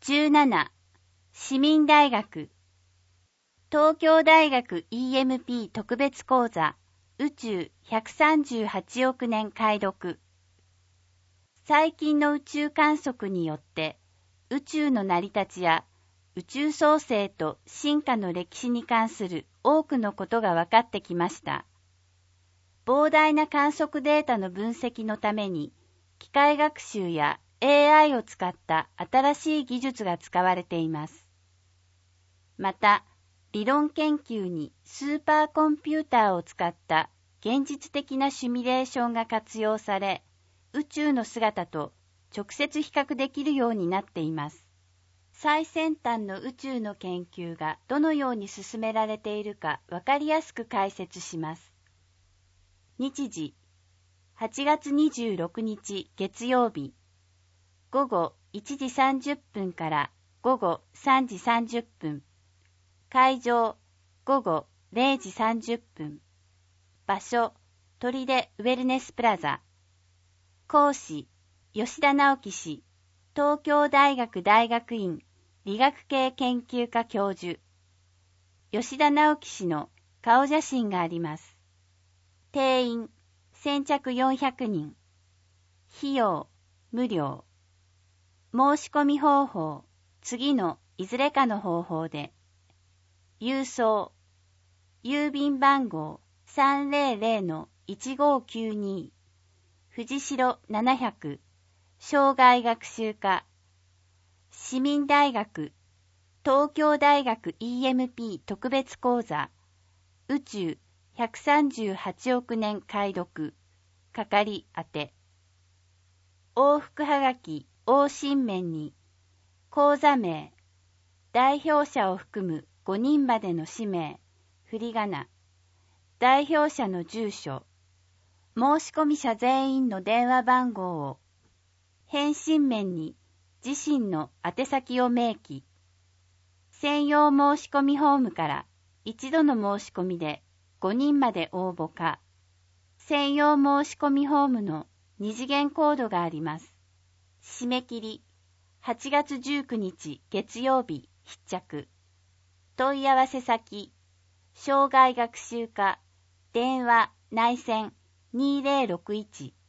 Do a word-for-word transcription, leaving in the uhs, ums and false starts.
じゅうなな、市民大学。東京大学 イーエムピー 特別講座、宇宙ひゃくさんじゅうはちおくねん解読。最近の宇宙観測によって、宇宙の成り立ちや宇宙創生と進化の歴史に関する多くのことが分かってきました。膨大な観測データの分析のために、機械学習や エーアイ を使った新しい技術が使われています。また、理論研究にスーパーコンピューターを使った現実的なシミュレーションが活用され、宇宙の姿と直接比較できるようになっています。最先端の宇宙の研究がどのように進められているか分かりやすく解説します。日時、はちがつにじゅうろくにち月曜日、午後いちじさんじゅっぷんから午後さんじさんじゅっぷん、会場、午後れいじさんじゅっぷん、場所、砦ウェルネスプラザ、講師、吉田直樹氏、東京大学大学院理学系研究科教授。吉田直樹氏の顔写真があります。定員、先着よんひゃくにん。費用、無料。申し込み方法、次のいずれかの方法で。郵送、郵便番号 さんぜろぜろのいちごきゅうに、藤代ななひゃく、生涯学習科、市民大学、東京大学 イーエムピー 特別講座、宇宙ひゃくさんじゅうはちおくねん解読、係宛て。往復はがき、往診面に、講座名、代表者を含むごにんまでの氏名、振り仮名、代表者の住所、申し込み者全員の電話番号を、返信面に自身の宛先を明記、専用申し込みフォームから一度の申し込みでごにんまで応募か、専用申し込みフォームの二次元コードがあります。締め切り、はちがつじゅうくにち月曜日必着。問い合わせ先、生涯学習科、電話内線にぜろろくいち